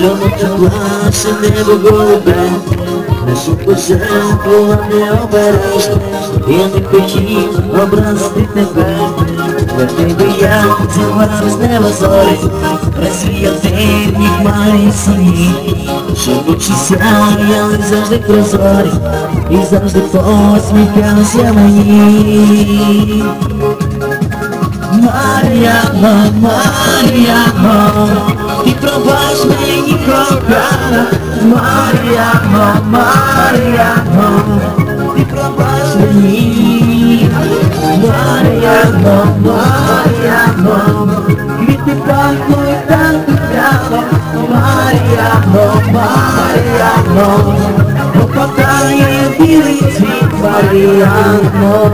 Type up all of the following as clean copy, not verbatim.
чому ти плаче небо голубе, нашу пожертву не обереш. Я не хотів образити тебе, для тебе я цілував з неба зорі, розвіяв темні хмари сині, щоб очі сяяли завжди прозорі, і завжди посміхалися мені. Мар'яно, Мар'яно, ти пробач мені, кохана. Мар'яно, Мар'яно, ти пробач мені. Мар'яно, Мар'яно, квіти пахнуть так духмяно. Мар'яно, Мар'яно, опадає білий цвіт. Мар'яно.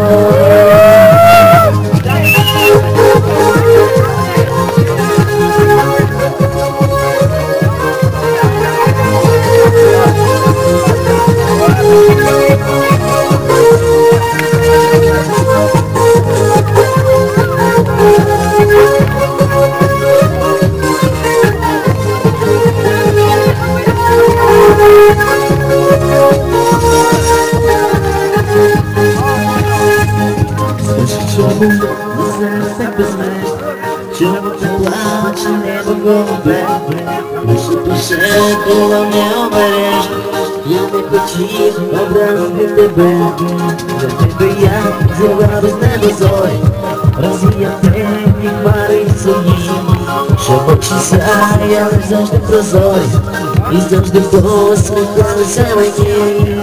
Чому зараз так безмеж, чому ти плаче небо голубе, нашу пожертву не обереш. Я не хотів образити тебе, для тебе я зірвав з неба зорі, розвіяв темні хмари свої, щоб очі сяяли завжди прозорі, і завжди посміхалися мені.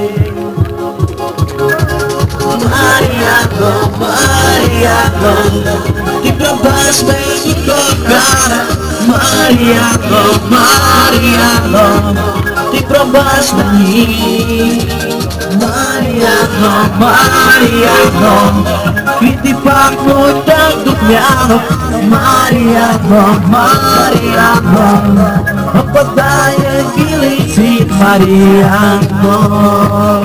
Мар'яно, Мар'яно, ти пробач мені, кохана. Мар'яно, Мар'яно, ти пробач мені. Мар'яно, Мар'яно, квіти пахнуть так духмяно. Мар'яно, Мар'яно, опадає білий цвіт. Мар'яно.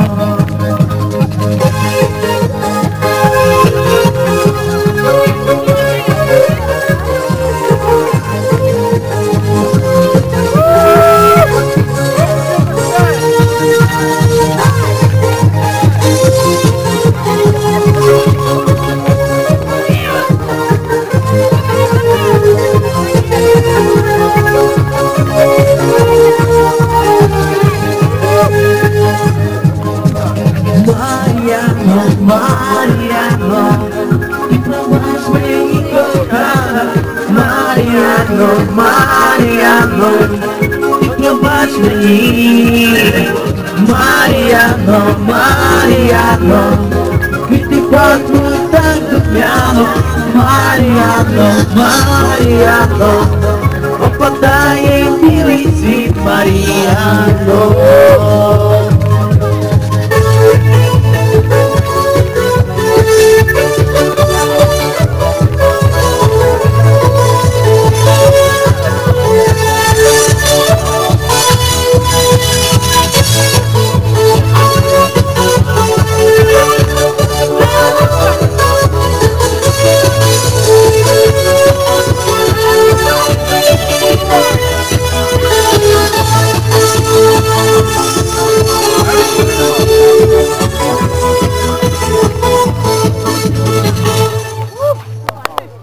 Mariano, Mariano, ти пробач мені, кохана. Mariano, Mariano, ти пробач мені. Mariano, Mariano, квіти пахнуть так духмяно. Mariano, Mariano, опадає білий цвіт. Mariano.